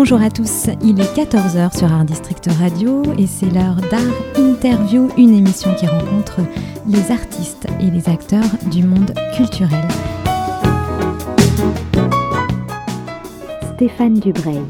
Bonjour à tous, il est 14h sur Art District Radio et c'est l'heure d'Art Interview, une émission qui rencontre les artistes et les acteurs du monde culturel. Stéphane Dubreuil.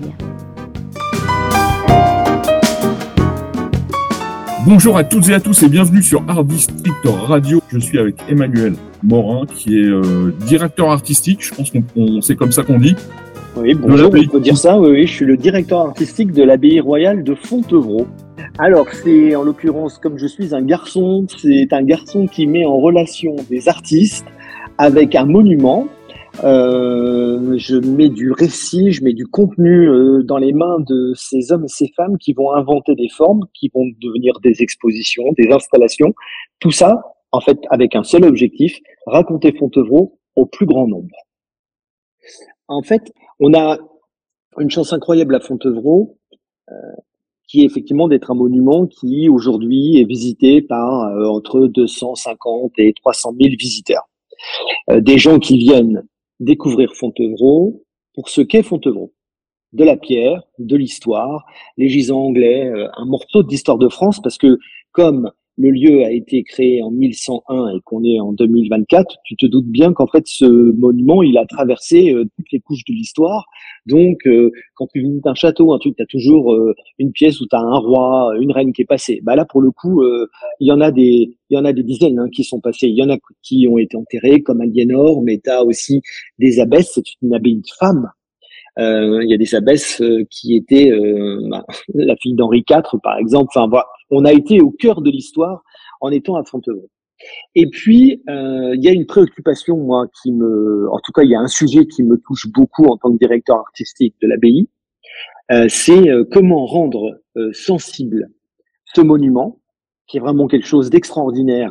Bonjour à toutes et à tous et bienvenue sur Art District Radio. Je suis avec Emmanuel Morin qui est directeur artistique, je pense qu'on c'est comme ça qu'on dit. Oui, bonjour, on peut dire ça, oui, je suis le directeur artistique de l'abbaye royale de Fontevraud. Alors, c'est en l'occurrence, comme je suis un garçon, c'est un garçon qui met en relation des artistes avec un monument. Je mets du récit, je mets du contenu dans les mains de ces hommes et ces femmes qui vont inventer des formes, qui vont devenir des expositions, des installations. Tout ça, en fait, avec un seul objectif, raconter Fontevraud au plus grand nombre. En fait, on a une chance incroyable à Fontevraud, qui est effectivement d'être un monument qui aujourd'hui est visité par entre 250 et 300 000 visiteurs. Des gens qui viennent découvrir Fontevraud pour ce qu'est Fontevraud. De la pierre, de l'histoire, les gisants anglais, un morceau de l'histoire de France, parce que comme le lieu a été créé en 1101 et qu'on est en 2024, tu te doutes bien qu'en fait ce monument, il a traversé toutes les couches de l'histoire. Donc, quand tu visites un château, un truc, tu as toujours une pièce où tu as un roi, une reine qui est passée. Bah là, pour le coup, il y en a des dizaines qui sont passés. Il y en a qui ont été enterrés, comme Aliénor, mais tu as aussi des abbesses. C'est une abbaye de femmes. Il y a des abbesses qui étaient la fille d'Henri IV, par exemple. Enfin, voilà. On a été au cœur de l'histoire en étant à Fontevraud. Et puis, il y a une préoccupation, moi, en tout cas, il y a un sujet qui me touche beaucoup en tant que directeur artistique de l'abbaye. C'est comment rendre sensible ce monument, qui est vraiment quelque chose d'extraordinaire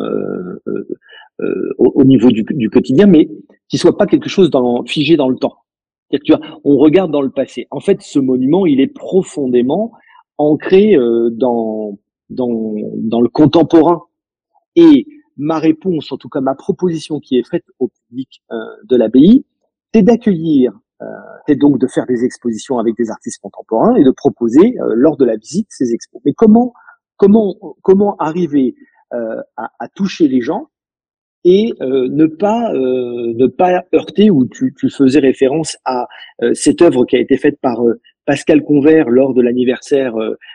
au niveau du quotidien, mais qui soit pas quelque chose figé dans le temps. C'est-à-dire, tu vois, on regarde dans le passé. En fait, ce monument, il est profondément ancré dans le contemporain. Et ma réponse, en tout cas ma proposition qui est faite au public de l'abbaye, c'est d'accueillir, c'est donc de faire des expositions avec des artistes contemporains et de proposer lors de la visite ces expos. Mais comment arriver à toucher les gens et ne pas heurter, où tu faisais référence à cette œuvre qui a été faite par Pascal Convert lors de l'anniversaire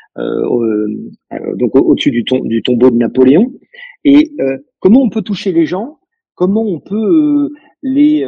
donc au-dessus du tombeau de Napoléon. Et comment on peut toucher les gens, comment on peut les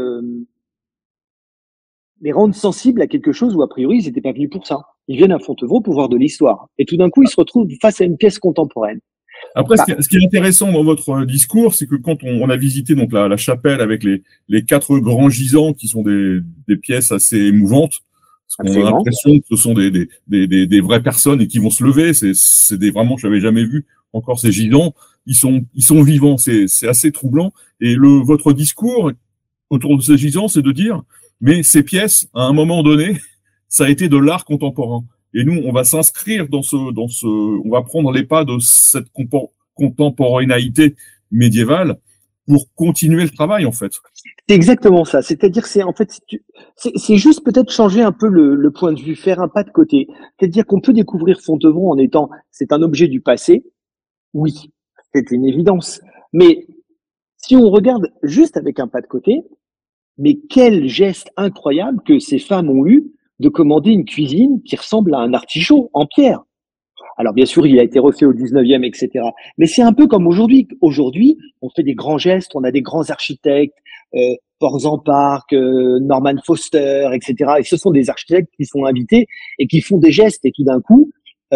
rendre sensibles à quelque chose où a priori ils n'étaient pas venus pour ça. Ils viennent à Fontevraud pour voir de l'histoire. Et tout d'un coup, ils se retrouvent face à une pièce contemporaine. Après, ce qui est intéressant dans votre discours, c'est que quand on a visité donc la chapelle avec les 4 grands gisants qui sont des pièces assez émouvantes, parce qu'on a l'impression que ce sont des vraies personnes et qui vont se lever. C'est vraiment, je n'avais jamais vu encore ces gisants. Ils sont vivants. C'est assez troublant. Et votre discours autour de ces gisants, c'est de dire, mais ces pièces, à un moment donné, ça a été de l'art contemporain. Et nous, on va s'inscrire on va prendre les pas de cette contemporanéité médiévale pour continuer le travail, en fait. C'est exactement ça. C'est-à-dire, c'est juste peut-être changer un peu le point de vue, faire un pas de côté. C'est-à-dire qu'on peut découvrir Fontevraud c'est un objet du passé. Oui, c'est une évidence. Mais si on regarde juste avec un pas de côté, mais quel geste incroyable que ces femmes ont eu de commander une cuisine qui ressemble à un artichaut en pierre. Alors bien sûr, il a été refait au 19e, etc. Mais c'est un peu comme aujourd'hui. Aujourd'hui, on fait des grands gestes, on a des grands architectes, Portzamparc, Norman Foster, etc. Et ce sont des architectes qui sont invités et qui font des gestes. Et tout d'un coup,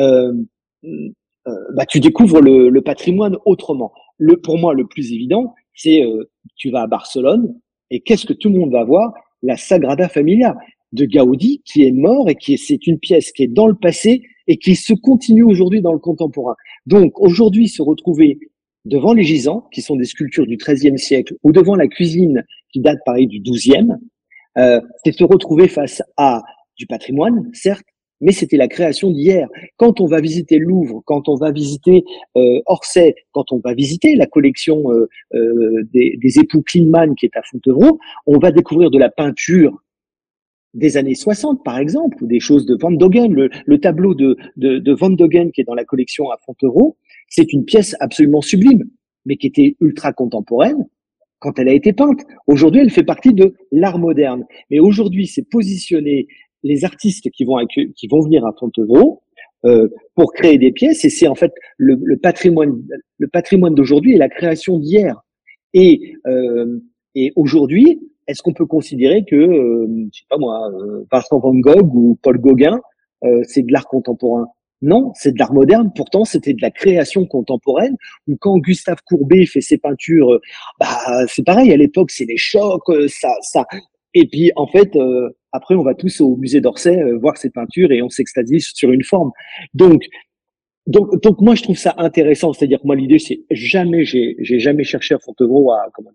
tu découvres le patrimoine autrement. Pour moi, le plus évident, c'est tu vas à Barcelone et qu'est-ce que tout le monde va voir? La Sagrada Familia de Gaudi, qui est mort et c'est une pièce qui est dans le passé et qui se continue aujourd'hui dans le contemporain. Donc, aujourd'hui, se retrouver devant les gisants, qui sont des sculptures du XIIIe siècle, ou devant la cuisine qui date, pareil, du XIIe, c'est se retrouver face à du patrimoine, certes, mais c'était la création d'hier. Quand on va visiter le Louvre, quand on va visiter Orsay, quand on va visiter la collection des époux Kleinman qui est à Fontevraud, on va découvrir de la peinture des années 60, par exemple, ou des choses de Van Dogen. Le tableau de Van Dogen qui est dans la collection à Fontevraud, c'est une pièce absolument sublime, mais qui était ultra contemporaine quand elle a été peinte. Aujourd'hui, elle fait partie de l'art moderne. Mais aujourd'hui, c'est positionner les artistes qui vont venir à Fontevraud pour créer des pièces. Et c'est en fait le patrimoine d'aujourd'hui et la création d'hier. Et aujourd'hui, est-ce qu'on peut considérer que, je sais pas moi, Vincent Van Gogh ou Paul Gauguin, c'est de l'art contemporain? Non, c'est de l'art moderne. Pourtant, c'était de la création contemporaine. Ou quand Gustave Courbet fait ses peintures, c'est pareil. À l'époque, c'est les chocs, ça. Et puis, en fait, après, on va tous au musée d'Orsay voir ces peintures et on s'extasie sur une forme. Donc, moi, je trouve ça intéressant. C'est-à-dire que moi, l'idée, c'est j'ai jamais cherché à Fontevraud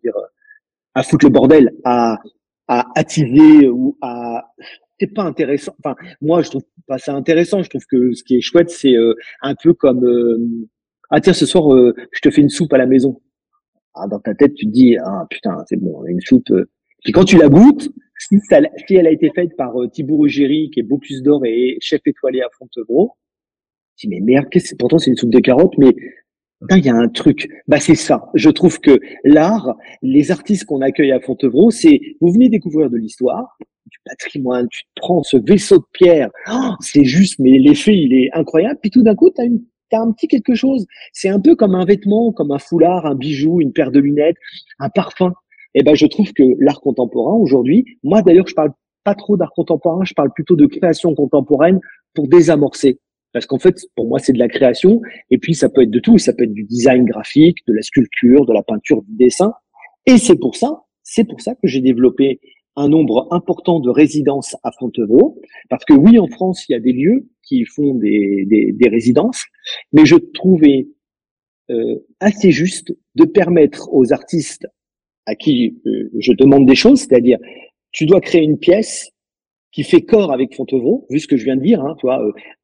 à foutre le bordel, à attiser ou à. C'est pas intéressant. Enfin, moi, je trouve pas ça intéressant. Je trouve que ce qui est chouette, c'est un peu comme ah tiens, ce soir, je te fais une soupe à la maison. Ah, dans ta tête, tu te dis ah putain, c'est bon, une soupe. Puis quand tu la goûtes, si elle a été faite par Thibaut Ruggeri, qui est Bocuse d'Or et chef étoilé à Fontevraud, tu dis mais merde, pourtant c'est une soupe de carottes, mais il y a un truc. C'est ça. Je trouve que l'art, les artistes qu'on accueille à Fontevraud, c'est vous venez découvrir de l'histoire, du patrimoine, tu te prends ce vaisseau de pierre, c'est juste, mais l'effet il est incroyable. Puis tout d'un coup, t'as un petit quelque chose. C'est un peu comme un vêtement, comme un foulard, un bijou, une paire de lunettes, un parfum. Et je trouve que l'art contemporain aujourd'hui, moi d'ailleurs je parle pas trop d'art contemporain, je parle plutôt de création contemporaine pour désamorcer. Parce qu'en fait, pour moi, c'est de la création. Et puis, ça peut être de tout. Ça peut être du design graphique, de la sculpture, de la peinture, du dessin. Et c'est pour ça que j'ai développé un nombre important de résidences à Fontevraud. Parce que oui, en France, il y a des lieux qui font des résidences. Mais je trouvais assez juste de permettre aux artistes à qui je demande des choses, c'est-à-dire, tu dois créer une pièce qui fait corps avec Fontevraud, vu ce que je viens de dire, hein, tu vois,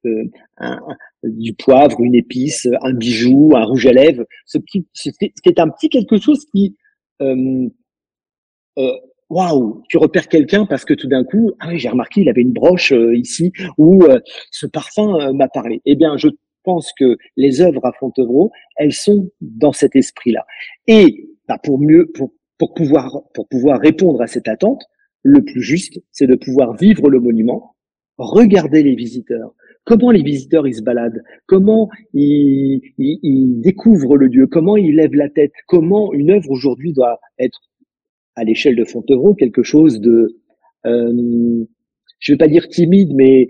du poivre, une épice, un bijou, un rouge à lèvres, ce qui est un petit quelque chose qui, waouh, tu repères quelqu'un parce que tout d'un coup, ah oui, j'ai remarqué, il avait une broche ici, ou ce parfum m'a parlé. Eh bien, je pense que les œuvres à Fontevraud, elles sont dans cet esprit-là. Et pour pouvoir répondre à cette attente, le plus juste, c'est de pouvoir vivre le monument, regarder les visiteurs, comment les visiteurs ils se baladent, comment ils découvrent le lieu, comment ils lèvent la tête, comment une œuvre aujourd'hui doit être à l'échelle de Fontevraud quelque chose de, je vais pas dire timide, mais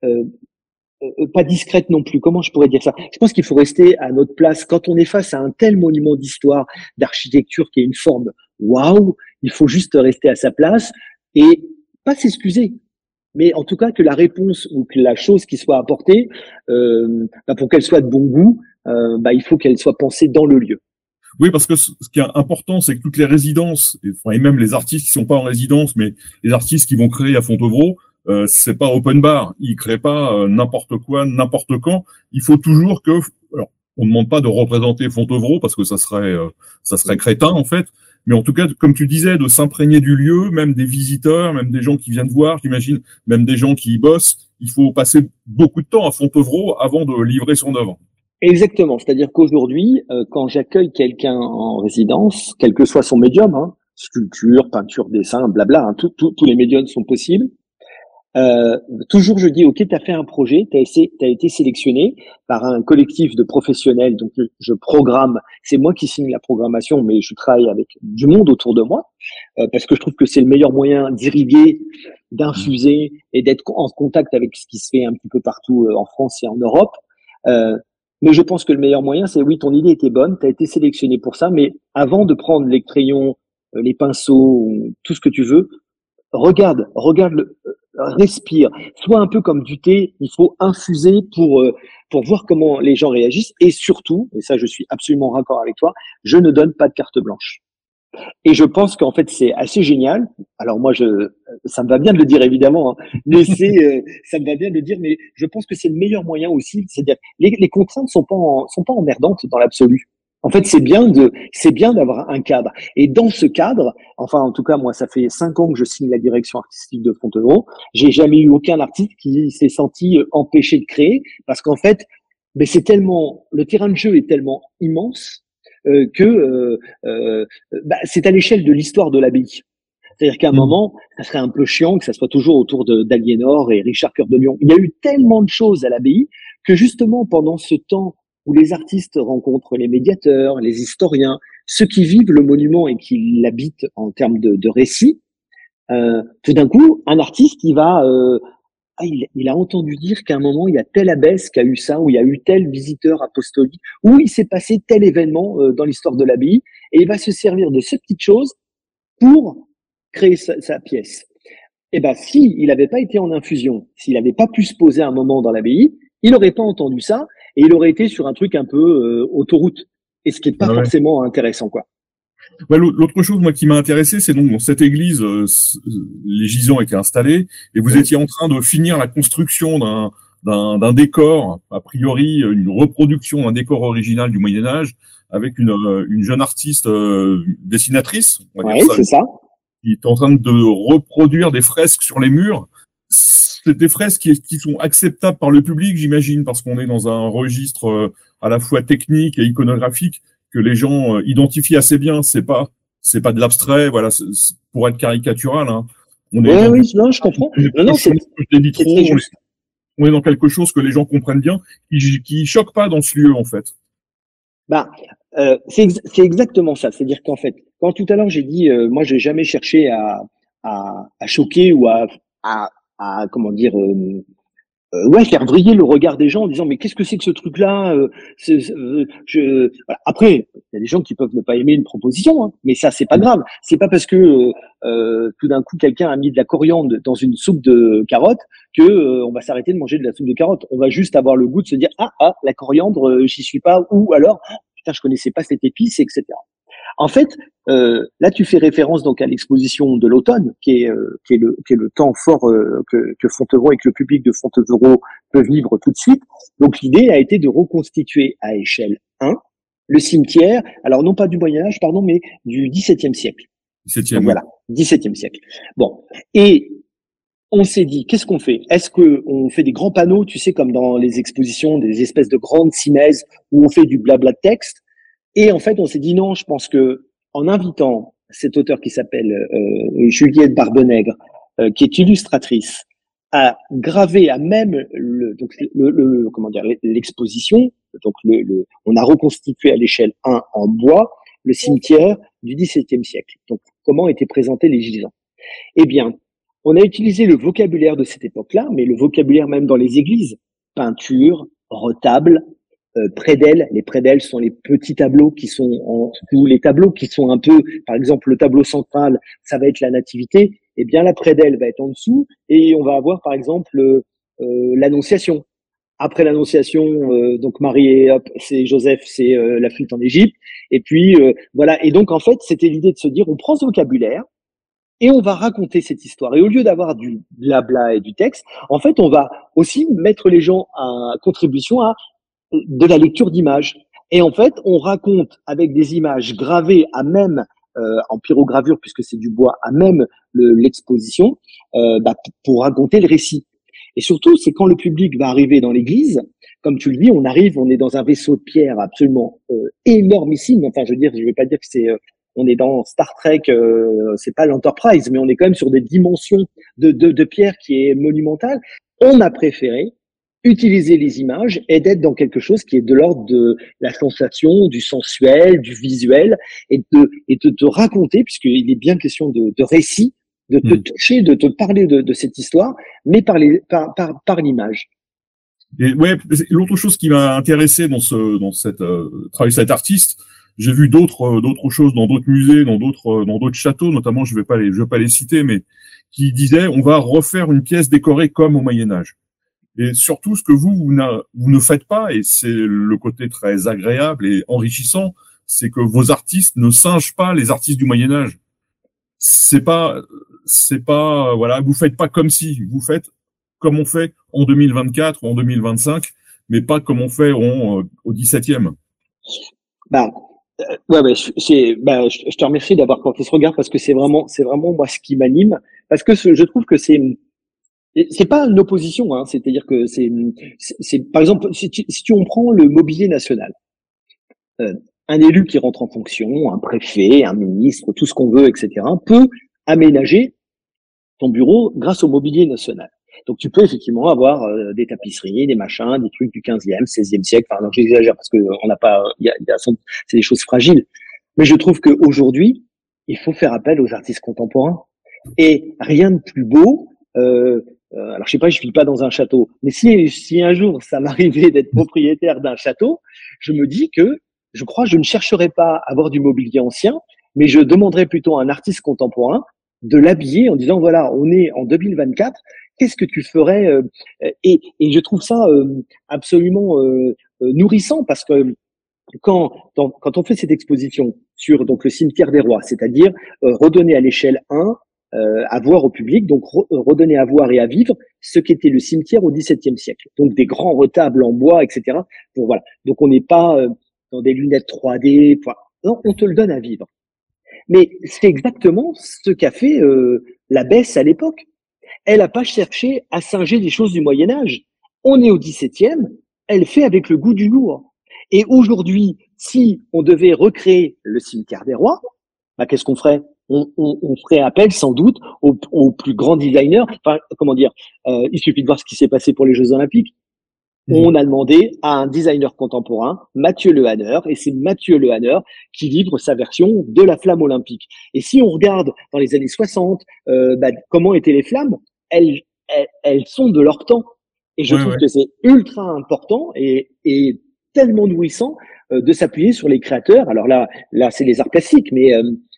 pas discrète non plus. Comment je pourrais dire ça? Je pense qu'il faut rester à notre place quand on est face à un tel monument d'histoire, d'architecture qui est une forme waouh. Il faut juste rester à sa place. Et pas s'excuser, mais en tout cas que la réponse ou que la chose qui soit apportée, pour qu'elle soit de bon goût, il faut qu'elle soit pensée dans le lieu. Oui, parce que ce qui est important, c'est que toutes les résidences, et même les artistes qui sont pas en résidence, mais les artistes qui vont créer à Fontevraud, c'est pas open bar. Ils créent pas n'importe quoi, n'importe quand. Il faut toujours que, alors, on ne demande pas de représenter Fontevraud parce que ça serait crétin en fait. Mais en tout cas, comme tu disais, de s'imprégner du lieu, même des visiteurs, même des gens qui viennent voir, j'imagine, même des gens qui y bossent. Il faut passer beaucoup de temps à Fontevraud avant de livrer son œuvre. Exactement. C'est-à-dire qu'aujourd'hui, quand j'accueille quelqu'un en résidence, quel que soit son médium, hein, sculpture, peinture, dessin, blabla, hein, tous les médiums sont possibles. Toujours je dis ok, t'as fait un projet, t'as été sélectionné par un collectif de professionnels, donc je programme, c'est moi qui signe la programmation, mais je travaille avec du monde autour de moi parce que je trouve que c'est le meilleur moyen d'irriguer, d'infuser et d'être en contact avec ce qui se fait un petit peu partout en France et en Europe. Mais je pense que le meilleur moyen, c'est oui, ton idée était bonne, t'as été sélectionné pour ça, mais avant de prendre les crayons, les pinceaux, tout ce que tu veux, regarde, respire. Sois un peu comme du thé, il faut infuser pour voir comment les gens réagissent. Et surtout, et ça je suis absolument raccord avec toi, je ne donne pas de carte blanche. Et je pense qu'en fait c'est assez génial. Alors moi ça me va bien de le dire évidemment, hein, mais ça me va bien de le dire, mais je pense que c'est le meilleur moyen aussi. C'est-à-dire les contraintes sont pas emmerdantes dans l'absolu. En fait, c'est bien d'avoir un cadre. Et dans ce cadre, enfin, en tout cas, moi, ça fait 5 ans que je signe la direction artistique de Fontevraud. J'ai jamais eu aucun artiste qui s'est senti empêché de créer, parce qu'en fait, ben, le terrain de jeu est tellement immense que c'est à l'échelle de l'histoire de l'abbaye. C'est-à-dire qu'à un moment, ça serait un peu chiant que ça soit toujours autour d'Aliénor et Richard Cœur de Lion. Il y a eu tellement de choses à l'abbaye que justement, pendant ce temps où les artistes rencontrent les médiateurs, les historiens, ceux qui vivent le monument et qui l'habitent en termes de récit, tout d'un coup, un artiste qui va... il a entendu dire qu'à un moment, il y a telle abbesse qui a eu ça, ou il y a eu tel visiteur apostolique, ou il s'est passé tel événement dans l'histoire de l'abbaye, et il va se servir de ces petites choses pour créer sa pièce. Eh ben, si il n'avait pas été en infusion, s'il n'avait pas pu se poser un moment dans l'abbaye, il n'aurait pas entendu ça et il aurait été sur un truc un peu autoroute. Et ce qui n'est pas forcément intéressant, quoi. Ouais, l'autre chose, moi, qui m'a intéressé, c'est donc dans cette église, les gisants étaient installés et vous étiez en train de finir la construction d'un décor, a priori une reproduction d'un décor original du Moyen-Âge, avec une jeune artiste dessinatrice. Oui, c'est ça. Qui est en train de reproduire des fresques sur les murs. C'est des fresques qui sont acceptables par le public, j'imagine, parce qu'on est dans un registre à la fois technique et iconographique que les gens identifient assez bien. C'est pas de l'abstrait, voilà, pour être caricatural. Hein. Non, je comprends. On est dans quelque chose que les gens comprennent bien, qui choque pas dans ce lieu, en fait. C'est exactement ça. C'est-à-dire qu'en fait, quand tout à l'heure j'ai dit, moi, j'ai jamais cherché à choquer ou à comment dire, faire vriller le regard des gens en disant mais qu'est-ce que c'est que ce truc-là Voilà. Après, il y a des gens qui peuvent ne pas aimer une proposition, hein, mais ça c'est pas grave. C'est pas parce que tout d'un coup quelqu'un a mis de la coriandre dans une soupe de carottes que on va s'arrêter de manger de la soupe de carottes. On va juste avoir le goût de se dire la coriandre, j'y suis pas, ou alors putain je connaissais pas cette épice, etc. En fait, là, tu fais référence donc à l'exposition de l'automne, qui est le temps fort que Fontevraud et que le public de Fontevraud peut vivre tout de suite. Donc, l'idée a été de reconstituer à échelle 1 le cimetière, alors non pas du Moyen-Âge, pardon, mais du XVIIe siècle. Donc, voilà, XVIIe siècle. Bon, et on s'est dit, qu'est-ce qu'on fait? Est-ce qu'on fait des grands panneaux, tu sais, comme dans les expositions, des espèces de grandes simèses où on fait du blabla de texte? Et en fait, on s'est dit non, je pense que en invitant cet auteur qui s'appelle Juliette Barbenègre, qui est illustratrice, à graver à même l'exposition, donc on a reconstitué à l'échelle 1 en bois le cimetière du XVIIe siècle. Donc, comment étaient présentés les gisants? Eh bien, on a utilisé le vocabulaire de cette époque-là, mais le vocabulaire même dans les églises, peinture, retable, prédelles. Les prédelles sont les petits tableaux qui sont ou les tableaux qui sont un peu, par exemple, le tableau central, ça va être la nativité. Eh bien, la prédelle va être en dessous et on va avoir, par exemple, l'Annonciation. Après l'Annonciation, donc Marie et c'est Joseph, c'est la fuite en Égypte. Et puis voilà. Et donc en fait, c'était l'idée de se dire, on prend ce vocabulaire et on va raconter cette histoire. Et au lieu d'avoir du blabla et du texte, en fait, on va aussi mettre les gens à contribution à de la lecture d'images. Et en fait, on raconte avec des images gravées à même en pyrogravure, puisque c'est du bois, à même l'exposition, pour raconter le récit. Et surtout, c'est quand le public va arriver dans l'église, comme tu le dis, on est dans un vaisseau de pierre absolument énormissime. Enfin, je veux dire, je vais pas dire que on est dans Star Trek, c'est pas l'Enterprise, mais on est quand même sur des dimensions de pierre qui est monumentale. On a préféré utiliser les images et d'être dans quelque chose qui est de l'ordre de la sensation, du sensuel, du visuel, et de te raconter, puisqu'il est bien question de récit, de te toucher, de te parler de cette histoire, mais par l'image. Et ouais, l'autre chose qui m'a intéressé dans cette travail cet artiste, j'ai vu d'autres choses dans d'autres musées, dans d'autres châteaux, notamment je vais pas les citer, mais qui disaient on va refaire une pièce décorée comme au Moyen-Âge. Et surtout, ce que vous ne faites pas, et c'est le côté très agréable et enrichissant, c'est que vos artistes ne singent pas les artistes du Moyen-Âge. C'est pas, voilà, vous faites pas comme si, vous faites comme on fait en 2024 ou en 2025, mais pas comme on fait au 17e. je te remercie d'avoir porté ce regard parce que c'est vraiment moi ce qui m'anime parce que je trouve que c'est pas une opposition, hein, c'est-à-dire que c'est par exemple si on prend le mobilier national, un élu qui rentre en fonction, un préfet, un ministre, tout ce qu'on veut, etc., peut aménager ton bureau grâce au mobilier national. Donc tu peux effectivement avoir des tapisseries, des machins, des trucs du 15e, 16e siècle. Enfin, non, j'exagère parce que on n'a pas, c'est des choses fragiles. Mais je trouve qu'aujourd'hui, il faut faire appel aux artistes contemporains. Et rien de plus beau. Alors je sais pas, je vis pas dans un château, mais si un jour ça m'arrivait d'être propriétaire d'un château, je me dis que je ne chercherai pas à avoir du mobilier ancien, mais je demanderai plutôt à un artiste contemporain de l'habiller en disant voilà, on est en 2024, qu'est-ce que tu ferais et je trouve ça absolument nourrissant parce que quand on fait cette exposition sur donc le cimetière des rois, c'est-à-dire redonner à l'échelle 1 à voir au public, donc redonner à voir et à vivre ce qu'était le cimetière au XVIIe siècle. Donc des grands retables en bois, etc. Bon, voilà. Donc on n'est pas dans des lunettes 3D. Enfin, non, on te le donne à vivre. Mais c'est exactement ce qu'a fait la Besse à l'époque. Elle n'a pas cherché à singer des choses du Moyen Âge. On est au XVIIe, elle fait avec le goût du jour. Et aujourd'hui, si on devait recréer le cimetière des rois, bah, qu'est-ce qu'on ferait? On ferait appel sans doute aux plus grands designers. Enfin, comment dire, il suffit de voir ce qui s'est passé pour les Jeux Olympiques. On a demandé à un designer contemporain, Mathieu Lehanner, et c'est Mathieu Lehanner qui livre sa version de la flamme olympique. Et si on regarde dans les années 60, comment étaient les flammes, elles sont de leur temps. Et je trouve que c'est ultra important et tellement nourrissant de s'appuyer sur les créateurs. Alors là, c'est les arts plastiques, mais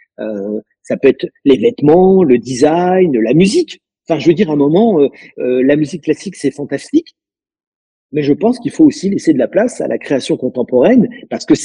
ça peut être les vêtements, le design, la musique. Enfin, je veux dire, à un moment, la musique classique, c'est fantastique. Mais je pense qu'il faut aussi laisser de la place à la création contemporaine parce que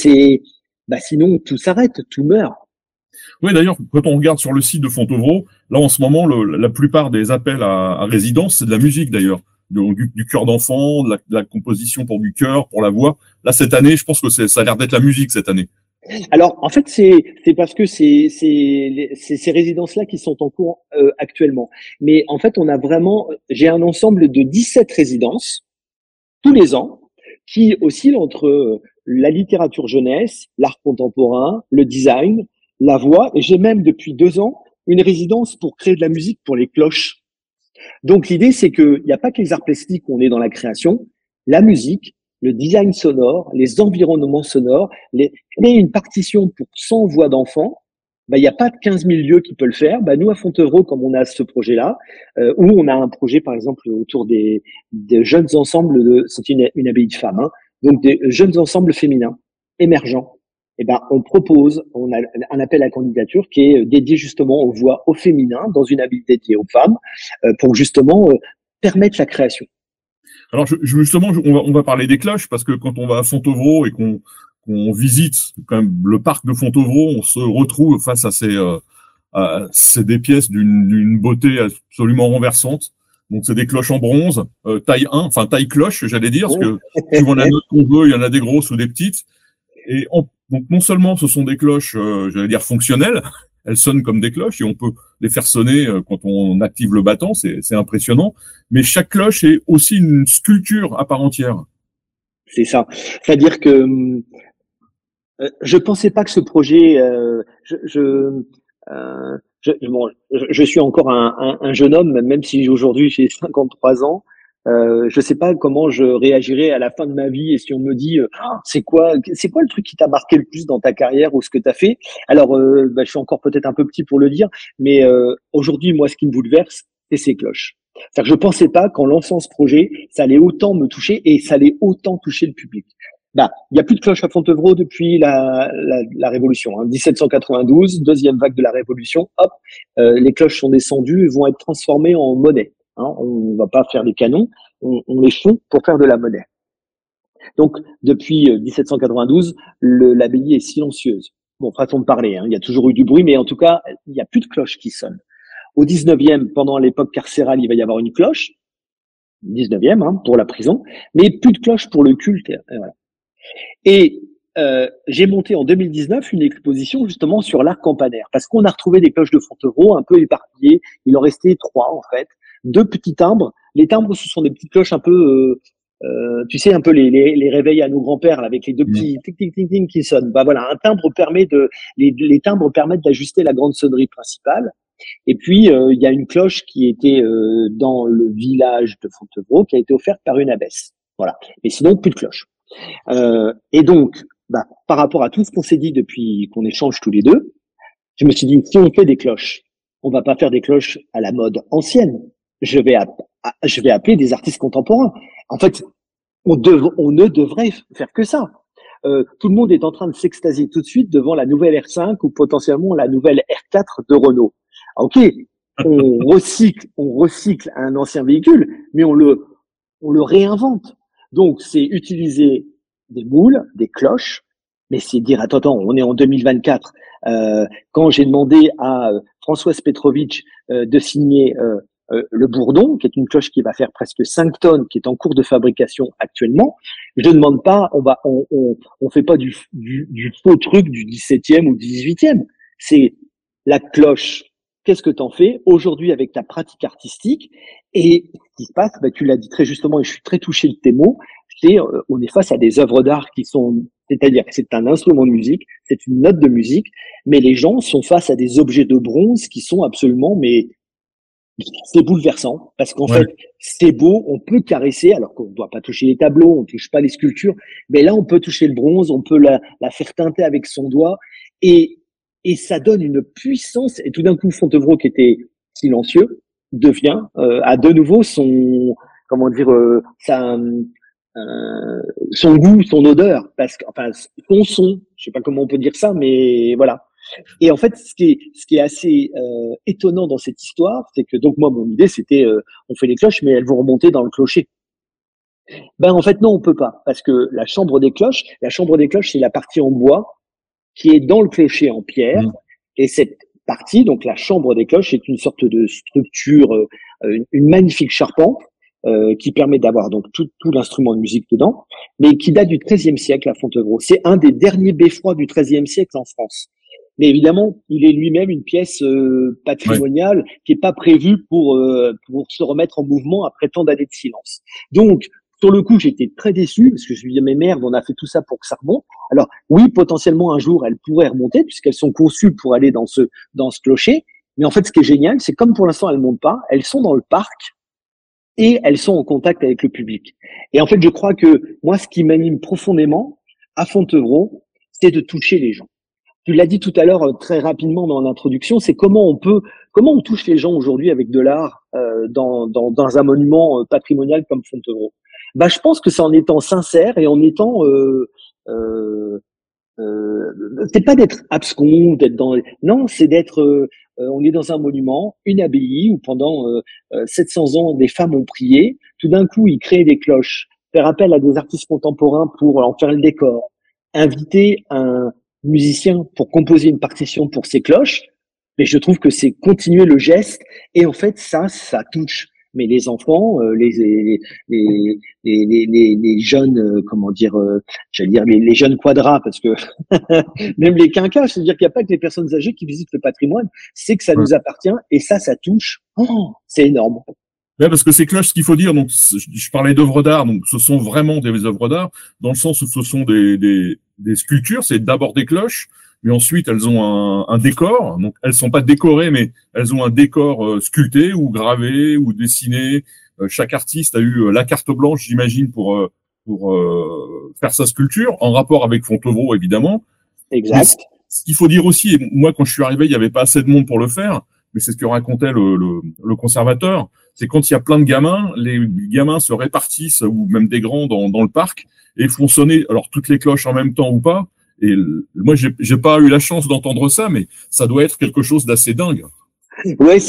sinon tout s'arrête, tout meurt. Oui, d'ailleurs, quand on regarde sur le site de Fontevraud, là en ce moment, la plupart des appels à résidence, c'est de la musique d'ailleurs, du chœur d'enfant, de la composition pour du chœur, pour la voix. Là cette année, je pense que ça a l'air d'être la musique cette année. Alors en fait, c'est parce que c'est ces résidences-là qui sont en cours actuellement. Mais en fait, j'ai un ensemble de 17 résidences tous les ans, qui oscille entre la littérature jeunesse, l'art contemporain, le design, la voix, et j'ai même depuis 2 ans une résidence pour créer de la musique pour les cloches. Donc l'idée, c'est qu'il n'y a pas que les arts plastiques où on est dans la création, la musique, le design sonore, les environnements sonores, créer une partition pour 100 voix d'enfants, il n'y a pas de 15 000 lieux qui peuvent le faire. Nous, à Fontevraud, comme on a ce projet-là, où on a un projet, par exemple, autour des jeunes ensembles c'est une abbaye de femmes, hein, donc des jeunes ensembles féminins émergents. On a un appel à candidature qui est dédié justement aux voix au féminin dans une abbaye dédiée aux femmes, pour justement permettre la création. Alors justement, on va parler des cloches parce que quand on va à Fontevraud et qu'on visite quand même le parc de Fontevraud, on se retrouve face à c'est des pièces d'une beauté absolument renversante. Donc c'est des cloches en bronze, taille 1, enfin taille cloche, j'allais dire, parce que suivant la note qu'on veut, il y en a des grosses ou des petites. Et donc non seulement ce sont des cloches, j'allais dire fonctionnelles, elles sonnent comme des cloches et on peut les faire sonner quand on active le battant, c'est impressionnant. Mais chaque cloche est aussi une sculpture à part entière. C'est ça. C'est-à-dire que je pensais pas que ce projet, je suis encore un jeune homme, même si aujourd'hui j'ai 53 ans. Je sais pas comment je réagirais à la fin de ma vie et si on me dit c'est quoi le truc qui t'a marqué le plus dans ta carrière ou ce que tu as fait. Alors je suis encore peut-être un peu petit pour le dire, mais aujourd'hui moi ce qui me bouleverse c'est ces cloches. C'est-à-dire que je pensais pas qu'en lançant ce projet, ça allait autant me toucher et ça allait autant toucher le public. Il y a plus de cloches à Fontevraud depuis la Révolution, hein. 1792, deuxième vague de la Révolution. Hop, les cloches sont descendues et vont être transformées en monnaie. Hein. On va pas faire des canons, on les fond pour faire de la monnaie. Donc depuis 1792, l'abbaye est silencieuse. Bon, façon de parler, hein. Il y a toujours eu du bruit, mais en tout cas, il n'y a plus de cloches qui sonnent. Au 19e, pendant l'époque carcérale, il va y avoir une cloche. 19e, hein, pour la prison, mais plus de cloches pour le culte. Et voilà. Et j'ai monté en 2019 une exposition justement sur l'art campanaire parce qu'on a retrouvé des cloches de Fontevraud un peu éparpillées. Il en restait 3 en fait, 2 petits timbres. Les timbres, ce sont des petites cloches un peu, tu sais, un peu les réveils à nos grands-pères là, avec les 2 petits ting ting ting ting qui sonnent. Bah voilà, un timbre permet les timbres permettent d'ajuster la grande sonnerie principale. Et puis il y a une cloche qui était dans le village de Fontevraud qui a été offerte par une abbesse. Voilà. Et sinon plus de cloche. Et donc, par rapport à tout ce qu'on s'est dit depuis qu'on échange tous les deux, je me suis dit, si on fait des cloches, on va pas faire des cloches à la mode ancienne. Je vais appeler des artistes contemporains. En fait, on ne devrait faire que ça. Tout le monde est en train de s'extasier tout de suite devant la nouvelle R5 ou potentiellement la nouvelle R4 de Renault. Ok, on recycle un ancien véhicule, mais on le réinvente. Donc, c'est utiliser des moules, des cloches, mais c'est dire, attends, on est en 2024. Quand j'ai demandé à Françoise Petrovitch de signer le bourdon, qui est une cloche qui va faire presque 5 tonnes, qui est en cours de fabrication actuellement, je ne demande pas, on fait pas du faux truc du 17e ou du 18e. C'est la cloche. Qu'est-ce que t'en fais aujourd'hui avec ta pratique artistique? Et ce qui se passe, tu l'as dit très justement, et je suis très touché de tes mots, c'est on est face à des œuvres d'art qui sont, c'est-à-dire que c'est un instrument de musique, c'est une note de musique, mais les gens sont face à des objets de bronze qui sont absolument, mais c'est bouleversant parce qu'en fait, c'est beau, on peut caresser, alors qu'on ne doit pas toucher les tableaux, on touche pas les sculptures, mais là, on peut toucher le bronze, on peut la faire teinter avec son doigt, et ça donne une puissance. Et tout d'un coup, Fontevraud, qui était silencieux, devient à de nouveau son, comment dire, son goût, son odeur, parce que, enfin, son son. Je sais pas comment on peut dire ça, mais voilà. Et en fait, ce qui est assez étonnant dans cette histoire, c'est que donc moi, mon idée, c'était, on fait les cloches, mais elles vont remonter dans le clocher. Ben en fait non, on peut pas, parce que la chambre des cloches, c'est la partie en bois qui est dans le clocher en pierre. Et cette partie, donc la chambre des cloches, est une sorte de structure, une magnifique charpente qui permet d'avoir donc tout l'instrument de musique dedans, mais qui date du XIIIe siècle à Fontevraud. C'est un des derniers beffrois du XIIIe siècle en France. Mais évidemment, il est lui-même une pièce patrimoniale qui est pas prévue pour se remettre en mouvement après tant d'années de silence. Donc, sur le coup, j'étais très déçu parce que je me disais, mais merde, on a fait tout ça pour que ça remonte. Alors, oui, potentiellement, un jour, elles pourraient remonter puisqu'elles sont conçues pour aller dans ce clocher. Mais en fait, ce qui est génial, c'est comme pour l'instant, elles montent pas, elles sont dans le parc et elles sont en contact avec le public. Et en fait, je crois que moi, ce qui m'anime profondément à Fontevraud, c'est de toucher les gens. Tu l'as dit tout à l'heure très rapidement dans l'introduction, c'est comment on touche les gens aujourd'hui avec de l'art dans un monument patrimonial comme Fontevraud. Je pense que c'est en étant sincère et en étant c'est pas d'être abscon, non, c'est d'être on est dans un monument, une abbaye où pendant 700 ans des femmes ont prié. Tout d'un coup, ils créent des cloches, faire appel à des artistes contemporains pour en faire le décor, inviter un musicien pour composer une partition pour ces cloches. Mais je trouve que c'est continuer le geste et en fait ça touche. Mais les enfants, les jeunes, comment dire, j'allais dire les jeunes quadras, parce que même les quinquas, c'est-à-dire qu'il n'y a pas que les personnes âgées qui visitent le patrimoine, c'est que ça nous appartient et ça touche. Oh, c'est énorme. Ouais, parce que ces cloches, ce qu'il faut dire, donc je parlais d'œuvres d'art, donc ce sont vraiment des œuvres d'art, dans le sens où ce sont des sculptures, c'est d'abord des cloches, mais ensuite elles ont un décor, donc elles sont pas décorées, mais elles ont un décor sculpté ou gravé ou dessiné. Chaque artiste a eu la carte blanche, j'imagine, pour faire sa sculpture, en rapport avec Fontevraud, évidemment. Exact. Mais ce qu'il faut dire aussi, et moi quand je suis arrivé, il y avait pas assez de monde pour le faire, mais c'est ce que racontait le conservateur, c'est quand il y a plein de gamins, les gamins se répartissent, ou même des grands dans le parc, et font sonner, alors toutes les cloches en même temps ou pas. Et moi, j'ai pas eu la chance d'entendre ça, mais ça doit être quelque chose d'assez dingue. Ouais,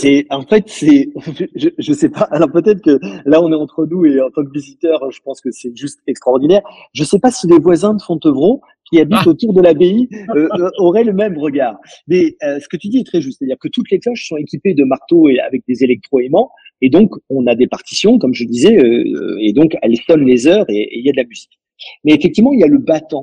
je sais pas. Alors peut-être que là, on est entre nous et en tant que visiteur, je pense que c'est juste extraordinaire. Je sais pas si les voisins de Fontevraud qui habitent autour de l'abbaye auraient le même regard. Mais ce que tu dis est très juste, c'est-à-dire que toutes les cloches sont équipées de marteaux et avec des électroaimants, et donc on a des partitions, comme je disais, et donc elles sonnent les heures et il y a de la musique. Mais effectivement, il y a le battant.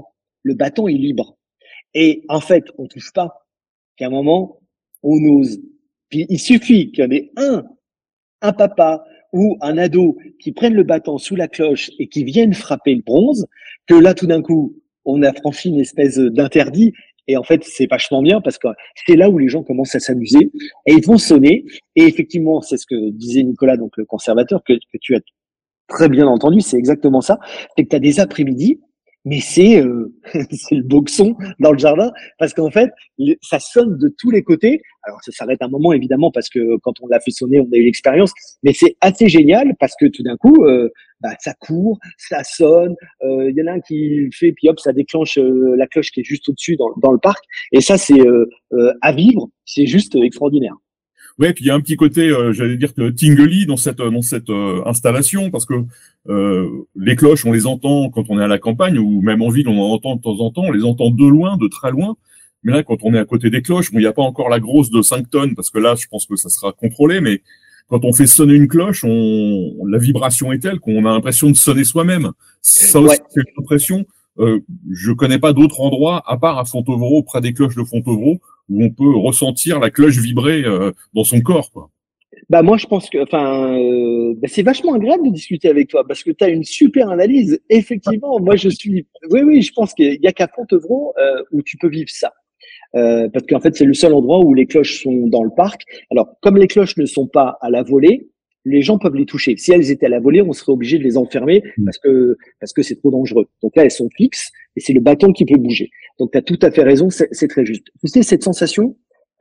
le bâton est libre. Et en fait, on touche pas. Qu'à un moment, on ose. Puis il suffit qu'il y en ait un papa ou un ado qui prenne le bâton sous la cloche et qui vienne frapper le bronze, que là, tout d'un coup, on a franchi une espèce d'interdit. Et en fait, c'est vachement bien parce que c'est là où les gens commencent à s'amuser et ils vont sonner. Et effectivement, c'est ce que disait Nicolas, donc le conservateur, que tu as très bien entendu, c'est exactement ça. C'est que tu as des après-midi, mais c'est c'est le boxon dans le jardin parce qu'en fait, ça sonne de tous les côtés. Alors ça s'arrête un moment évidemment parce que quand on l'a fait sonner, on a eu l'expérience, mais c'est assez génial parce que tout d'un coup, ça court, ça sonne. Il y en a un qui fait, puis hop, ça déclenche la cloche qui est juste au-dessus dans le parc. Et ça, c'est à vivre, c'est juste extraordinaire. Ouais, puis il y a un petit côté, j'allais dire que tingly dans cette installation, parce que les cloches, on les entend quand on est à la campagne, ou même en ville, on en entend de temps en temps, on les entend de loin, de très loin. Mais là, quand on est à côté des cloches, bon, il n'y a pas encore la grosse de 5 tonnes, parce que là, je pense que ça sera contrôlé, mais quand on fait sonner une cloche, la vibration est telle qu'on a l'impression de sonner soi-même. Ça aussi, c'est une impression. Je connais pas d'autres endroits, à part à Fontevraud, près des cloches de Fontevraud, où on peut ressentir la cloche vibrer dans son corps, quoi. Bah moi je pense que c'est vachement agréable de discuter avec toi parce que tu as une super analyse. Effectivement, moi je pense qu'il y a qu'à Fontevraud où tu peux vivre ça. Parce qu'en fait, c'est le seul endroit où les cloches sont dans le parc. Alors, comme les cloches ne sont pas à la volée, les gens peuvent les toucher. Si elles étaient à la volée, on serait obligé de les enfermer parce que c'est trop dangereux. Donc là, elles sont fixes et c'est le bâton qui peut bouger. Donc tu as tout à fait raison, c'est très juste. Tu sais, cette sensation,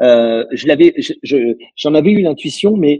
j'en avais eu l'intuition, mais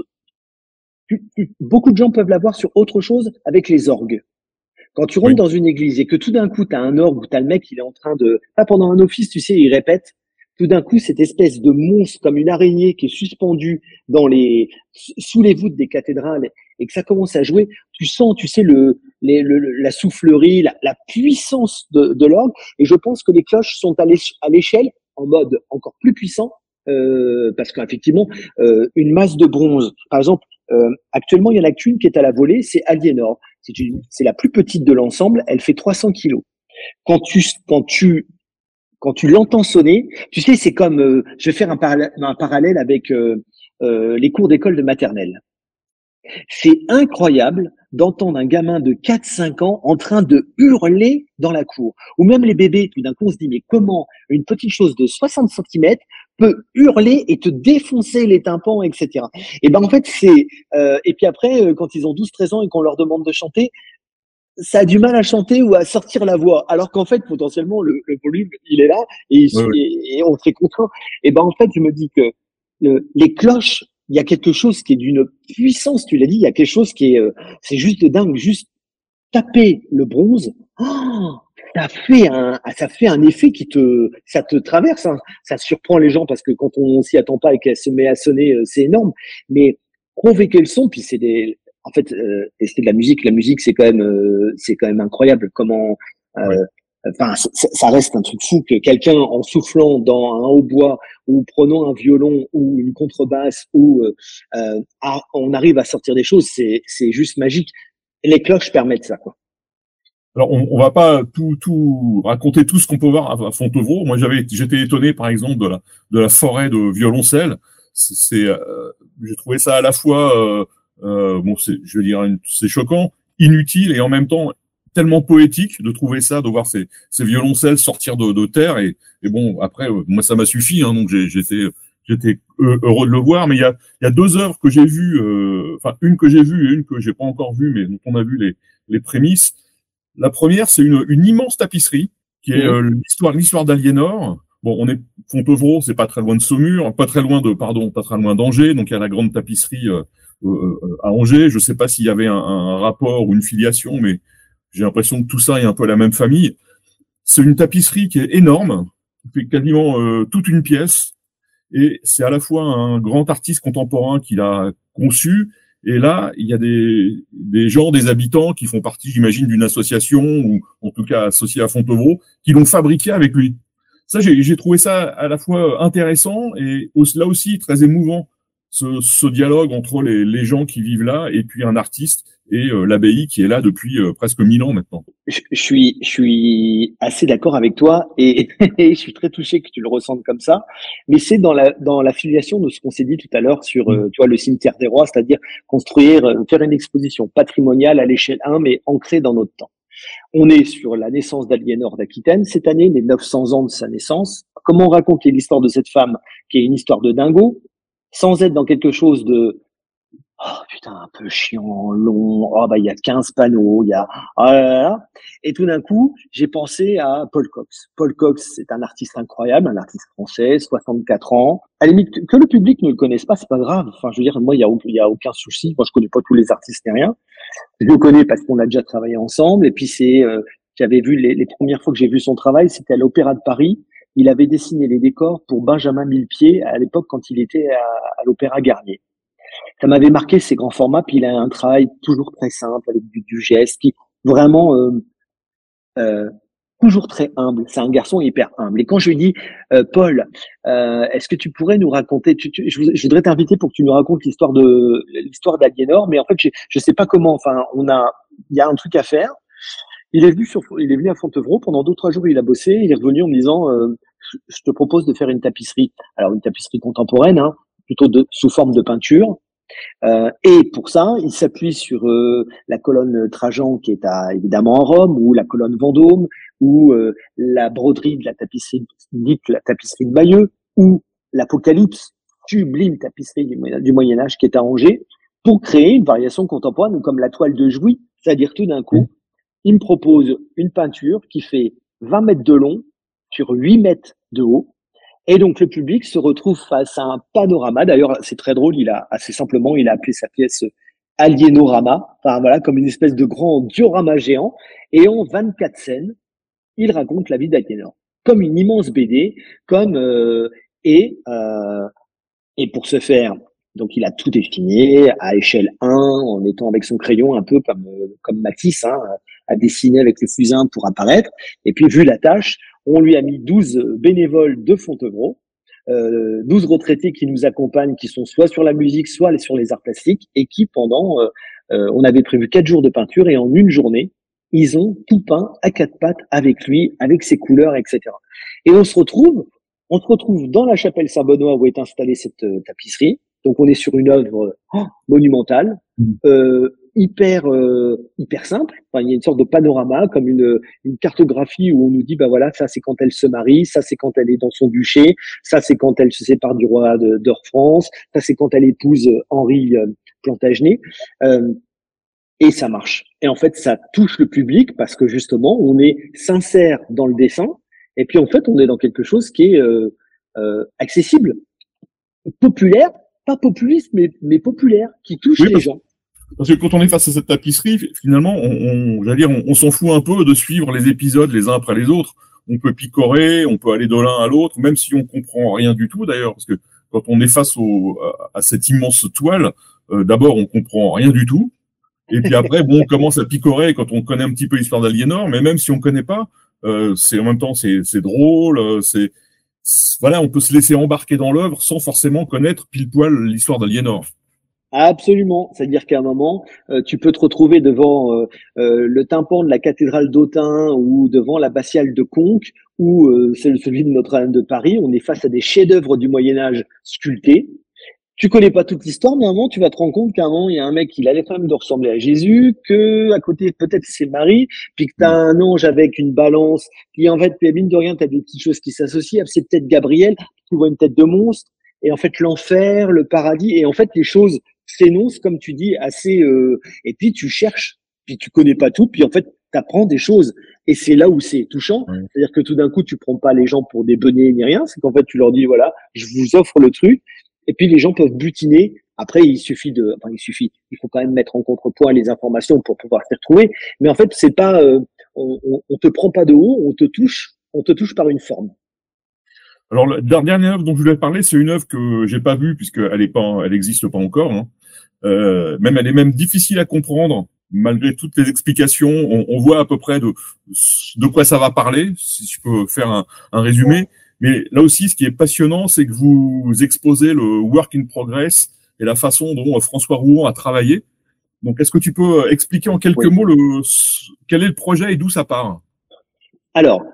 beaucoup de gens peuvent l'avoir sur autre chose avec les orgues. Quand tu rentres dans une église et que tout d'un coup, tu as un orgue où tu as le mec, il est en train de... Pas pendant un office, tu sais, il répète. Tout d'un coup, cette espèce de monstre comme une araignée qui est suspendue sous les voûtes des cathédrales et que ça commence à jouer, tu sens, tu sais, la soufflerie, la puissance de l'orgue. Et je pense que les cloches sont à l'échelle en mode encore plus puissant parce qu'effectivement, une masse de bronze, par exemple, actuellement, il y en a qu'une qui est à la volée, c'est Aliénor. C'est la plus petite de l'ensemble, elle fait 300 kilos. Quand tu l'entends sonner, tu sais, c'est comme, je vais faire un parallèle avec les cours d'école de maternelle. C'est incroyable d'entendre un gamin de 4-5 ans en train de hurler dans la cour. Ou même les bébés, tout d'un coup, on se dit, mais comment une petite chose de 60 cm peut hurler et te défoncer les tympans, etc. Et ben en fait, et puis après, quand ils ont 12-13 ans et qu'on leur demande de chanter, ça a du mal à chanter ou à sortir la voix, alors qu'en fait, potentiellement, le volume, il est là et on serait content. Et ben en fait, je me dis que les cloches, il y a quelque chose qui est d'une puissance, tu l'as dit, il y a quelque chose qui est, c'est juste de dingue, juste taper le bronze, ça fait un effet ça te traverse, hein. Ça surprend les gens parce que quand on s'y attend pas et qu'elle se met à sonner, c'est énorme, mais convainquer le son, puis en fait, tester de la musique, c'est quand même incroyable comment, ça reste un truc fou que quelqu'un en soufflant dans un hautbois ou prenant un violon ou une contrebasse on arrive à sortir des choses, c'est juste magique. Et les cloches permettent ça, quoi. Alors, on va pas tout raconter tout ce qu'on peut voir à Fontevraud. Moi, j'étais étonné, par exemple, de la forêt de violoncelles. J'ai trouvé ça à la fois, je veux dire, c'est choquant, inutile et en même temps tellement poétique de trouver ça, de voir ces violoncelles sortir de terre et bon, après, moi, ça m'a suffi, hein, donc j'étais heureux de le voir. Mais il y a 2 œuvres que j'ai vues, une que j'ai vue et une que j'ai pas encore vue, mais dont on a vu les prémices. La première, c'est une immense tapisserie qui est l'histoire d'Aliénor. Bon, on est Fontevraud, c'est pas très loin de Saumur, pas très loin d'Angers, donc il y a la grande tapisserie à Angers. Je sais pas s'il y avait un rapport ou une filiation, mais j'ai l'impression que tout ça est un peu la même famille. C'est une tapisserie qui est énorme, qui fait quasiment toute une pièce, et c'est à la fois un grand artiste contemporain qui l'a conçu. Et là, il y a des gens, des habitants qui font partie, j'imagine, d'une association ou en tout cas associés à Fontevraud, qui l'ont fabriqué avec lui. Ça, j'ai trouvé ça à la fois intéressant et là aussi très émouvant, ce dialogue entre les gens qui vivent là et puis un artiste et l'abbaye qui est là depuis presque 1000 ans maintenant. Je suis assez d'accord avec toi et, et je suis très touché que tu le ressentes comme ça. Mais c'est dans la filiation de ce qu'on s'est dit tout à l'heure sur tu vois, le cimetière des rois, c'est-à-dire construire, faire une exposition patrimoniale à l'échelle 1, mais ancrée dans notre temps. On est sur la naissance d'Aliénor d'Aquitaine cette année, les 900 ans de sa naissance. Comment raconter l'histoire de cette femme qui est une histoire de dingo, sans être dans quelque chose de oh putain, un peu chiant, long, oh bah il y a 15 panneaux, il y a oh là là là. Et tout d'un coup, j'ai pensé à Paul Cox. Paul Cox, c'est un artiste incroyable, un artiste français, 64 ans. À la limite, que le public ne le connaisse pas, c'est pas grave. Enfin, je veux dire, moi, il y a aucun souci. Moi, je connais pas tous les artistes ni rien. Je le connais parce qu'on a déjà travaillé ensemble. Et puis j'avais vu les premières fois que j'ai vu son travail, c'était à l'Opéra de Paris. Il avait dessiné les décors pour Benjamin Millepied à l'époque quand il était à l'Opéra Garnier. Ça m'avait marqué ces grands formats, puis il a un travail toujours très simple avec du geste, qui vraiment toujours très humble. C'est un garçon hyper humble. Et quand je lui dis Paul, est-ce que tu pourrais nous raconter je voudrais t'inviter pour que tu nous racontes l'histoire d'Aliénor, mais en fait je sais pas comment. Enfin, il y a un truc à faire. Il est venu à Fontevraud pendant 2 ou 3 jours. Il a bossé. Il est revenu en me disant je te propose de faire une tapisserie. Alors une tapisserie contemporaine, hein, plutôt sous forme de peinture. Et pour ça, il s'appuie sur la colonne Trajan qui est évidemment en Rome, ou la colonne Vendôme, ou la broderie de la tapisserie, dite la tapisserie de Bayeux, ou l'Apocalypse, sublime tapisserie du Moyen-Âge qui est à Angers, pour créer une variation contemporaine comme la toile de Jouy, c'est-à-dire tout d'un coup, il me propose une peinture qui fait 20 mètres de long sur 8 mètres de haut. Et donc, le public se retrouve face à un panorama. D'ailleurs, c'est très drôle. Il a appelé sa pièce Aliénorama. Enfin, voilà, comme une espèce de grand diorama géant. Et en 24 scènes, il raconte la vie d'Aliénor. Comme une immense BD, et pour ce faire, donc, il a tout dessiné à échelle 1, en étant avec son crayon un peu comme Matisse, hein, à dessiner avec le fusain pour apparaître. Et puis, vu la tâche, on lui a mis 12 bénévoles de Fontevraud, 12 retraités qui nous accompagnent, qui sont soit sur la musique, soit sur les arts plastiques, et qui on avait prévu 4 jours de peinture, et en une journée, ils ont tout peint à 4 pattes avec lui, avec ses couleurs, etc. Et on se retrouve dans la chapelle Saint-Benoît où est installée cette tapisserie. Donc on est sur une œuvre monumentale, hyper simple. Enfin, il y a une sorte de panorama, comme une cartographie où on nous dit bah voilà, ça c'est quand elle se marie, ça c'est quand elle est dans son duché, ça c'est quand elle se sépare du roi d'Or-France, ça c'est quand elle épouse Henri Plantagenet, et ça marche. Et en fait, ça touche le public parce que justement, on est sincère dans le dessin, et puis en fait, on est dans quelque chose qui est accessible, populaire. Pas populiste, mais populaire, qui touche les gens. Parce que quand on est face à cette tapisserie, finalement, on s'en fout un peu de suivre les épisodes les uns après les autres. On peut picorer, on peut aller de l'un à l'autre, même si on comprend rien du tout d'ailleurs, parce que quand on est face à cette immense toile, d'abord on comprend rien du tout, et puis après, on commence à picorer quand on connaît un petit peu l'histoire d'Aliénor, mais même si on connaît pas, c'est en même temps c'est drôle, voilà, on peut se laisser embarquer dans l'œuvre sans forcément connaître pile poil l'histoire d'Aliénor. Absolument, c'est-à-dire qu'à un moment, tu peux te retrouver devant le tympan de la cathédrale d'Autun ou devant l'abbatiale de Conques ou celui de Notre-Dame de Paris. On est face à des chefs-d'œuvre du Moyen-Âge sculptés. Tu connais pas toute l'histoire, mais à un moment, tu vas te rendre compte qu'à un moment, il y a un mec qui a l'air quand même de ressembler à Jésus, que à côté, peut-être c'est Marie, puis que t'as un ange avec une balance, puis en fait, mine de rien, t'as des petites choses qui s'associent, c'est peut-être Gabriel, tu vois une tête de monstre, et en fait, l'enfer, le paradis, et en fait, les choses s'énoncent, comme tu dis, assez, et puis tu cherches, puis tu connais pas tout, puis en fait, t'apprends des choses. Et c'est là où c'est touchant. Ouais. C'est-à-dire que tout d'un coup, tu prends pas les gens pour des beignets ni rien. C'est qu'en fait, tu leur dis, voilà, je vous offre le truc. Et puis les gens peuvent butiner. Après, il faut quand même mettre en contrepoint les informations pour pouvoir s'y retrouver. Mais en fait, c'est pas, on te prend pas de haut, on te touche par une forme. Alors la dernière œuvre dont je voulais parler, c'est une œuvre que j'ai pas vue puisqu'elle existe pas encore. Hein. Elle est même difficile à comprendre malgré toutes les explications. On voit à peu près de quoi ça va parler, si je peux faire un résumé. Mais là aussi, ce qui est passionnant, c'est que vous exposez le work in progress et la façon dont François Rouan a travaillé. Donc, est-ce que tu peux expliquer en quelques mots quel est le projet et d'où ça part? Alors,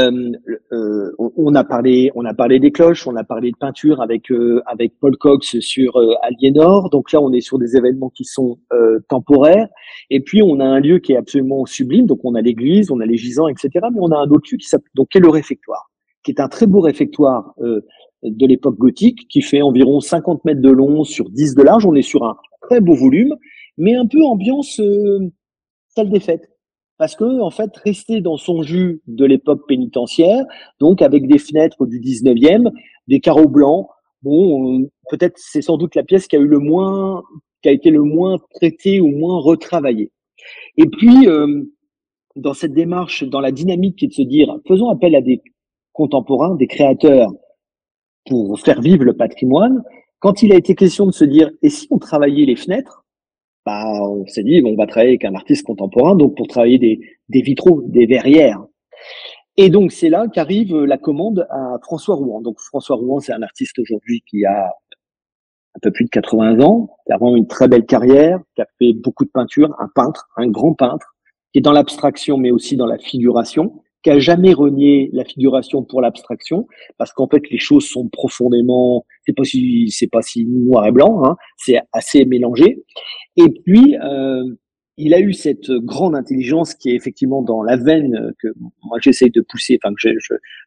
on a parlé des cloches, on a parlé de peinture avec Paul Cox sur Aliénor. Donc là, on est sur des événements qui sont temporaires. Et puis, on a un lieu qui est absolument sublime. Donc, on a l'église, on a les gisants, etc. Mais on a un autre lieu qui est le réfectoire, qui est un très beau réfectoire de l'époque gothique, qui fait environ 50 mètres de long sur 10 de large. On est sur un très beau volume, mais un peu ambiance salle des fêtes. Parce que, en fait, rester dans son jus de l'époque pénitentiaire, donc avec des fenêtres du 19e, des carreaux blancs, bon, peut-être c'est sans doute la pièce qui a été le moins traitée ou moins retravaillée. Et puis, dans cette démarche, dans la dynamique qui est de se dire, faisons appel à des contemporains, des créateurs, pour faire vivre le patrimoine, quand il a été question de se dire, et si on travaillait les fenêtres, on s'est dit, on va travailler avec un artiste contemporain, donc pour travailler des vitraux, des verrières. Et donc, c'est là qu'arrive la commande à François Rouan. Donc, François Rouan, c'est un artiste aujourd'hui qui a un peu plus de 80 ans, qui a vraiment une très belle carrière, qui a fait beaucoup de peinture, un peintre, un grand peintre, qui est dans l'abstraction, mais aussi dans la figuration, qui a jamais renié la figuration pour l'abstraction, parce qu'en fait, les choses sont profondément, c'est pas si noir et blanc, hein, c'est assez mélangé. Et puis, il a eu cette grande intelligence qui est effectivement dans la veine que moi j'essaye de pousser, enfin que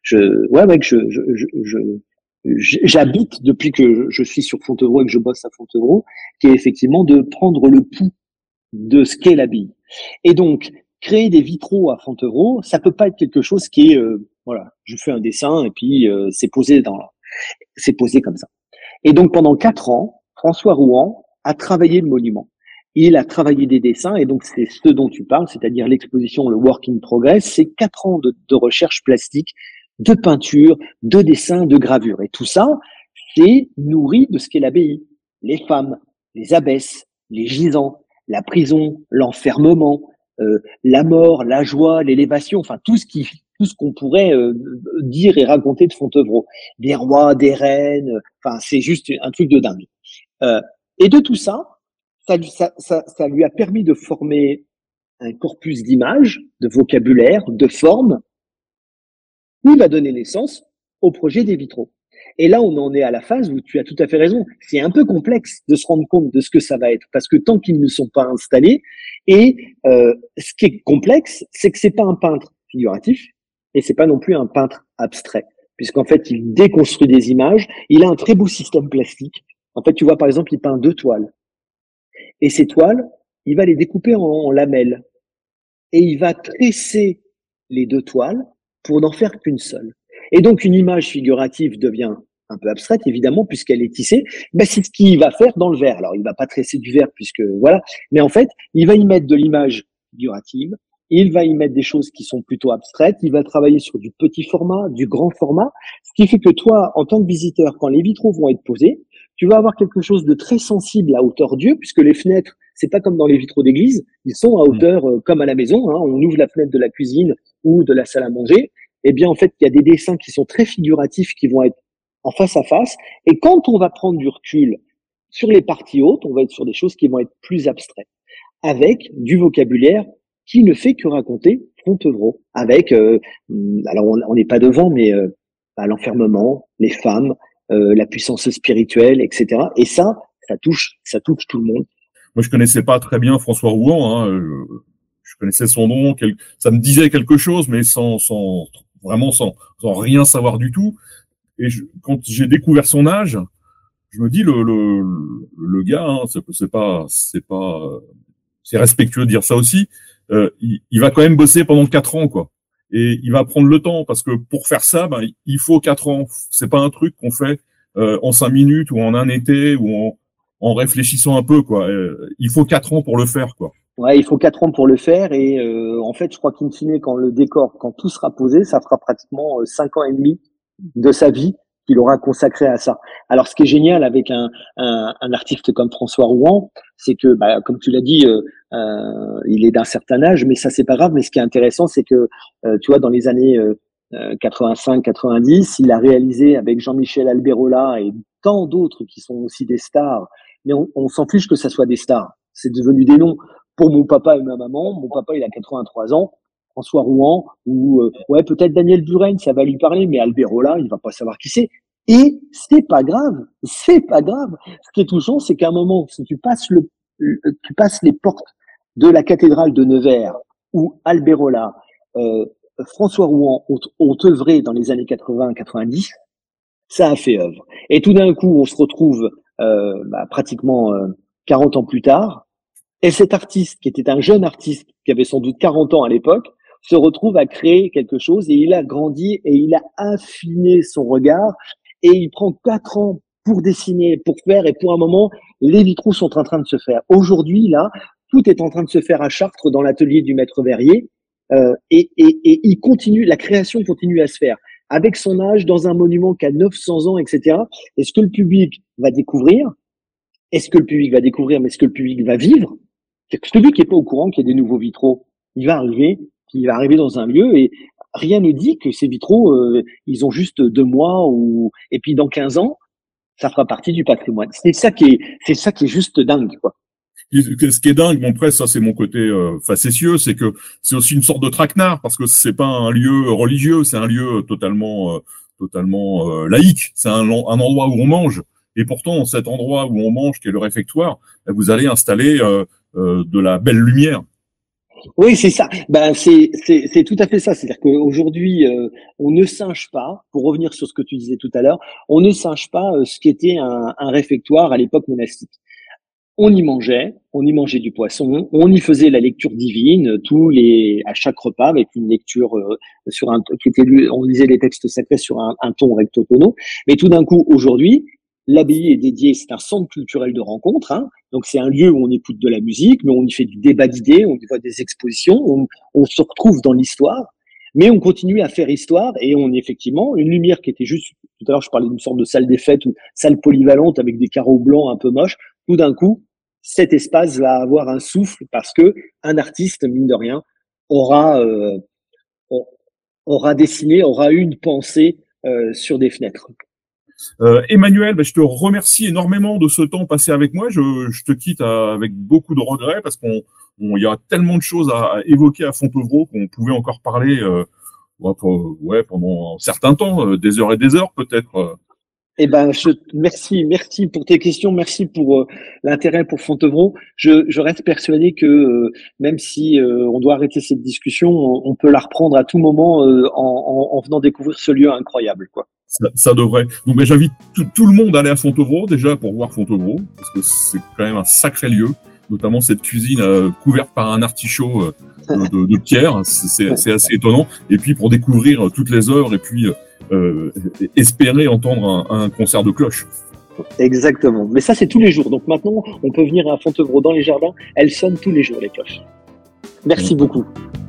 j'habite depuis que je suis sur Fontevraud et que je bosse à Fontevraud, qui est effectivement de prendre le pouls de ce qu'est l'abbaye. Et donc, créer des vitraux à Fontevraud, ça peut pas être quelque chose qui est, voilà, je fais un dessin et puis c'est posé comme ça. Et donc, pendant 4 ans, François Rouan a travaillé le monument. Il a travaillé des dessins, et donc c'est ce dont tu parles, c'est-à-dire l'exposition, le work in progress, c'est 4 ans de recherche plastique, de peinture, de dessin, de gravure. Et tout ça, c'est nourri de ce qu'est l'abbaye. Les femmes, les abbesses, les gisants, la prison, l'enfermement, la mort, la joie, l'élévation, enfin tout ce qu'on pourrait dire et raconter de Fontevraud. Des rois, des reines, enfin c'est juste un truc de dingue. Et de tout ça, ça lui a permis de former un corpus d'images, de vocabulaire, de formes, qui va donner naissance au projet des vitraux. Et là, on en est à la phase où tu as tout à fait raison. C'est un peu complexe de se rendre compte de ce que ça va être, parce que tant qu'ils ne sont pas installés, et ce qui est complexe, c'est que c'est pas un peintre figuratif, et c'est pas non plus un peintre abstrait, puisqu'en fait, il déconstruit des images. Il a un très beau système plastique. En fait, tu vois, par exemple, il peint 2 toiles. Et ces toiles, il va les découper en lamelles. Et il va tresser les 2 toiles pour n'en faire qu'une seule. Et donc, une image figurative devient un peu abstraite, évidemment, puisqu'elle est tissée. C'est ce qu'il va faire dans le verre. Alors, il va pas tresser du verre, puisque voilà. Mais en fait, il va y mettre de l'image figurative. Il va y mettre des choses qui sont plutôt abstraites. Il va travailler sur du petit format, du grand format. Ce qui fait que toi, en tant que visiteur, quand les vitraux vont être posés, tu vas avoir quelque chose de très sensible à hauteur d'yeux, puisque les fenêtres, c'est pas comme dans les vitraux d'église, ils sont à hauteur comme à la maison, hein, on ouvre la fenêtre de la cuisine ou de la salle à manger. Eh bien, en fait, il y a des dessins qui sont très figuratifs, qui vont être en face à face. Et quand on va prendre du recul sur les parties hautes, on va être sur des choses qui vont être plus abstraites, avec du vocabulaire qui ne fait que raconter Fontevraud, avec, alors on n'est pas devant, mais l'enfermement, les femmes, la puissance spirituelle, etc. Et ça touche tout le monde. Moi, je connaissais pas très bien François Rouan. Hein. Je connaissais son nom, ça me disait quelque chose, mais sans rien savoir du tout. Et quand j'ai découvert son âge, je me dis le gars, hein, c'est respectueux de dire ça aussi. Il va quand même bosser pendant 4 ans, quoi. Et il va prendre le temps, parce que pour faire ça, il faut 4 ans. C'est pas un truc qu'on fait en 5 minutes ou en un été ou en réfléchissant un peu, quoi. Il faut 4 ans pour le faire, quoi. Ouais, il faut 4 ans pour le faire, et en fait, je crois qu'in fine, quand tout sera posé, ça fera pratiquement 5 ans et demi de sa vie qu'il aura consacré à ça. Alors, ce qui est génial avec un artiste comme François Rouan, c'est que, comme tu l'as dit, il est d'un certain âge, mais ça, c'est pas grave. Mais ce qui est intéressant, c'est que, tu vois, dans les années 85-90, il a réalisé avec Jean-Michel Alberola et tant d'autres qui sont aussi des stars, mais on s'en fiche que ça soit des stars. c'est devenu des noms pour mon papa et ma maman. Mon papa, il a 83 ans. François Rouen ou ouais, peut-être Daniel Buren, ça va lui parler, mais Alberola, il va pas savoir qui c'est. Et c'est pas grave, c'est pas grave. Ce qui est touchant, c'est qu'à un moment, si tu passes tu passes les portes de la cathédrale de Nevers où Alberola, François Rouen ont œuvré dans les années 80-90, ça a fait œuvre. Et tout d'un coup, on se retrouve pratiquement 40 ans plus tard, et cet artiste, qui était un jeune artiste, qui avait sans doute 40 ans à l'époque, se retrouve à créer quelque chose, et il a grandi, et il a affiné son regard, et il prend 4 ans pour dessiner, pour faire, et pour un moment, les vitraux sont en train de se faire. Aujourd'hui, là, tout est en train de se faire à Chartres, dans l'atelier du maître verrier, et il continue, la création continue à se faire. Avec son âge, dans un monument qui a 900 ans, etc. Est-ce que le public va découvrir? Est-ce que le public va découvrir, mais est-ce que le public va vivre? Celui qui n'est pas au courant qu'il y a des nouveaux vitraux, il va arriver dans un lieu et rien ne dit que ces vitraux, ils ont juste 2 mois et puis dans 15 ans, ça fera partie du patrimoine. C'est ça qui est juste dingue, quoi. Ce qui est dingue, bon, après, ça, c'est mon côté facétieux, c'est que c'est aussi une sorte de traquenard, parce que c'est pas un lieu religieux, c'est un lieu totalement laïque. C'est un endroit où on mange. Et pourtant, cet endroit où on mange, qui est le réfectoire, vous allez installer de la belle lumière. Oui, c'est ça. C'est tout à fait ça. C'est-à-dire qu'aujourd'hui, on ne singe pas, pour revenir sur ce que tu disais tout à l'heure, on ne singe pas ce qu'était un réfectoire à l'époque monastique. On y mangeait du poisson, on y faisait la lecture divine à chaque repas avec une lecture on lisait les textes sacrés sur un ton recto-tono. Mais tout d'un coup, aujourd'hui, l'abbaye est dédiée, c'est un centre culturel de rencontre, hein, donc c'est un lieu où on écoute de la musique, mais on y fait du débat d'idées, on y voit des expositions, on se retrouve dans l'histoire, mais on continue à faire histoire et on est effectivement une lumière qui était juste, tout à l'heure je parlais d'une sorte de salle des fêtes ou salle polyvalente avec des carreaux blancs un peu moches, tout d'un coup, cet espace va avoir un souffle parce que un artiste, mine de rien, aura dessiné, aura eu une pensée sur des fenêtres. Emmanuel, je te remercie énormément de ce temps passé avec moi. Je te quitte avec beaucoup de regrets parce qu'il y a tellement de choses à évoquer à Fontevraud qu'on pouvait encore parler pendant un certain temps, des heures et des heures peut-être. Merci pour tes questions, merci pour l'intérêt pour Fontevraud. Je reste persuadé que même si on doit arrêter cette discussion, on peut la reprendre à tout moment en venant découvrir ce lieu incroyable, quoi. Ça devrait. Donc, j'invite tout le monde à aller à Fontevraud déjà pour voir Fontevraud parce que c'est quand même un sacré lieu, notamment cette cuisine couverte par un artichaut de pierre, c'est assez étonnant. Et puis pour découvrir toutes les œuvres et puis espérer entendre un concert de cloche. Exactement. Mais ça, c'est tous les jours. Donc maintenant, on peut venir à Fontevraud dans les jardins. Elles sonnent tous les jours, les cloches. Merci beaucoup.